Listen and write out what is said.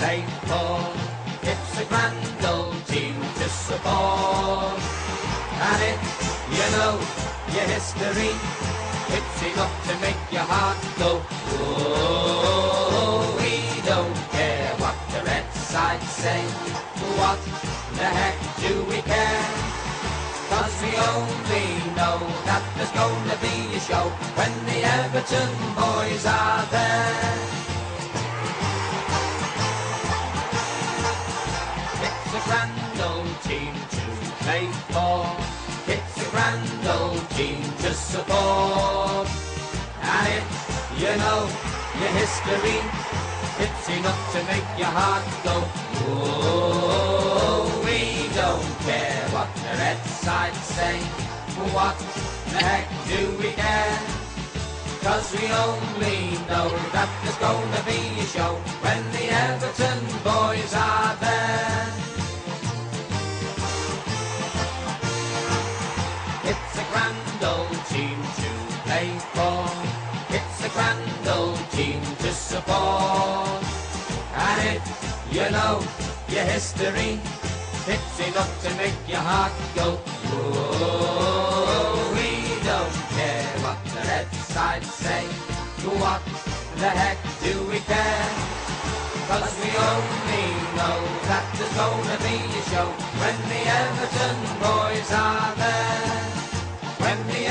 play for. It's a grand old team to support. And if you know your history, it's enough to make your heart go, whoa. We don't care what the red side say. What the heck do we care? 'Cause we only know that there's gonna be a show when the Everton boys are there. It's a grand old team to play for. It's a grand old team to support. And if you know your history, it's enough to make your heart go, whoa. We don't care what the red side say. What the heck do we care? 'Cause we only know that there's gonna be a show when the Everton boys are there. It's a grand old team to play for. It's a grand old team to support. And if you know your history, it's enough to make your heart go, whoa. We don't care what the red side say. What the heck do we care? 'Cause we only know that there's gonna be a show when the Everton boys are there. When the